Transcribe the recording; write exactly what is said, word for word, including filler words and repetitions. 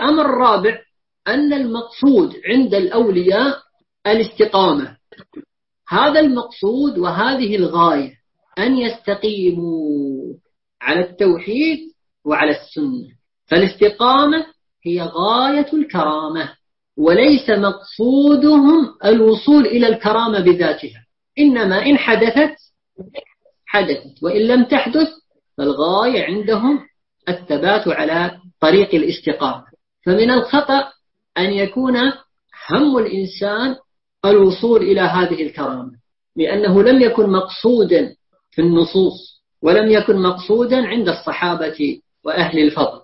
الأمر الرابع أن المقصود عند الأولياء الاستقامة. هذا المقصود وهذه الغاية، أن يستقيموا على التوحيد وعلى السنة. فالاستقامة هي غاية الكرامة، وليس مقصودهم الوصول إلى الكرامة بذاتها، إنما إن حدثت حدثت، وإن لم تحدث فالغاية عندهم الثبات على طريق الاستقامة. فمن الخطأ أن يكون هم الإنسان الوصول إلى هذه الكرامة، لأنه لم يكن مقصودا في النصوص، ولم يكن مقصودا عند الصحابة وأهل الفضل.